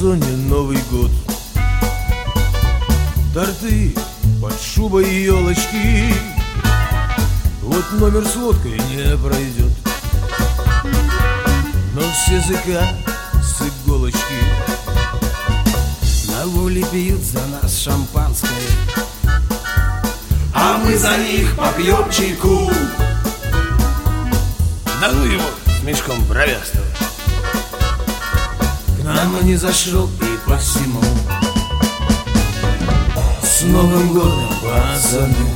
газоне Новый год. Торты под шубой елочки, вот номер с водкой не пройдет. Но с языка, с иголочки. На воле пьют за нас шампанское, а мы за них попьем чайку. Да ну его с мешком бровястого. К нам он не зашел и по всему. С Новым годом, пацаны!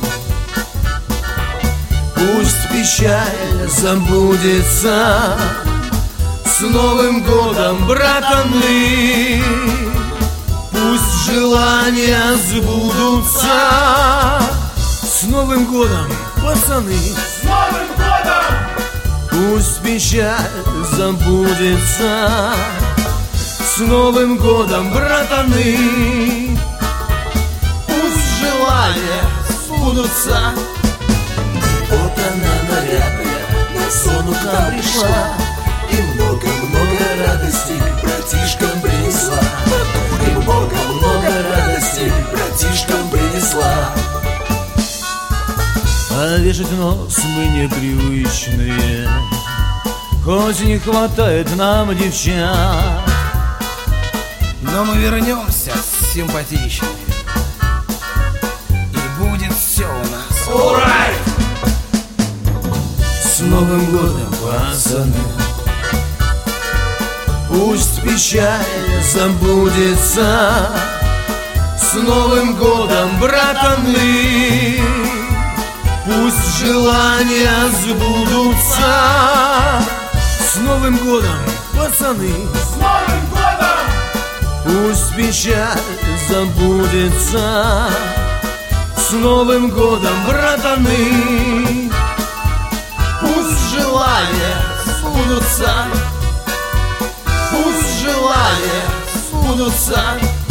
Пусть печаль забудется, с Новым годом, братаны! Пусть желания сбудутся, с Новым годом, пацаны! С Новым годом! Пусть печаль забудется, с Новым годом, братаны! Пусть желания сбудутся. Вот она нарядная, на сон к нам пришла, и много-много радостей братишкам принесла. И много-много радостей братишкам принесла. А вешать нос мы непривычные, хоть не хватает нам девчат. Но мы вернемся симпатичными, и будет все у нас. Урай! С Новым годом, пацаны! Пусть печаль забудется, с Новым годом, братаны! Пусть желания сбудутся, с Новым годом, пацаны! С Новым годом! Пусть печаль забудется, с Новым годом, братаны! Пусть желания сбудутся, пусть желания сбудутся.